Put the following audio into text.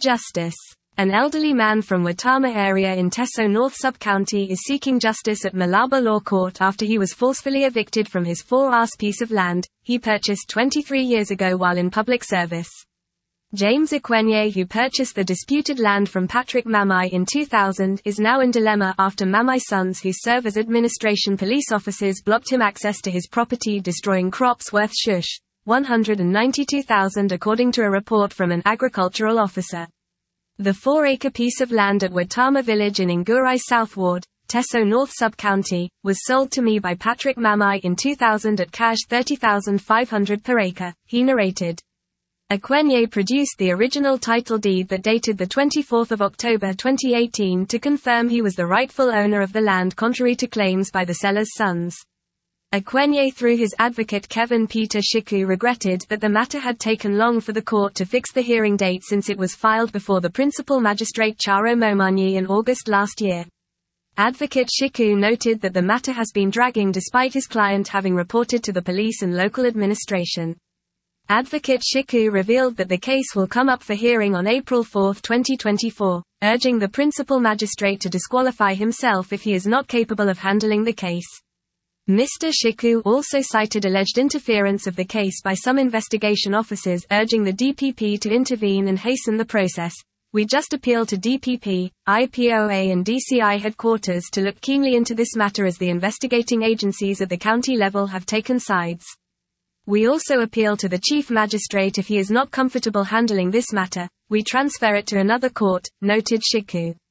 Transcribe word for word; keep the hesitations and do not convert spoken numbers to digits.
Justice. An elderly man from Watama area in Teso North Sub-County is seeking justice at Malaba Law Court after he was forcefully evicted from his four-acre piece of land he purchased twenty-three years ago while in public service. James Ekwenye, who purchased the disputed land from Patrick Mamai in two thousand, is now in dilemma after Mamai's sons, who serve as administration police officers, blocked him access to his property, destroying crops worth shush one hundred ninety-two thousand according to a report from an agricultural officer. The four-acre piece of land at Watama village in Ngurai South Ward, Teso North Sub-County, was sold to me by Patrick Mamai in two thousand at cash thirty thousand five hundred per acre, he narrated. Ekwenye produced the original title deed that dated the twenty-fourth of October twenty eighteen to confirm he was the rightful owner of the land, contrary to claims by the seller's sons. Ekwenye, through his advocate Kevin Peter Shiku, regretted that the matter had taken long for the court to fix the hearing date since it was filed before the principal magistrate Charo Momanyi in August last year. Advocate Shiku noted that the matter has been dragging despite his client having reported to the police and local administration. Advocate Shiku revealed that the case will come up for hearing on April fourth twenty twenty-four, urging the principal magistrate to disqualify himself if he is not capable of handling the case. Mister Shiku also cited alleged interference of the case by some investigation officers, urging the D P P to intervene and hasten the process. We just appeal to D P P, I P O A and D C I headquarters to look keenly into this matter, as the investigating agencies at the county level have taken sides. We also appeal to the chief magistrate. If he is not comfortable handling this matter, we transfer it to another court, noted Shiku.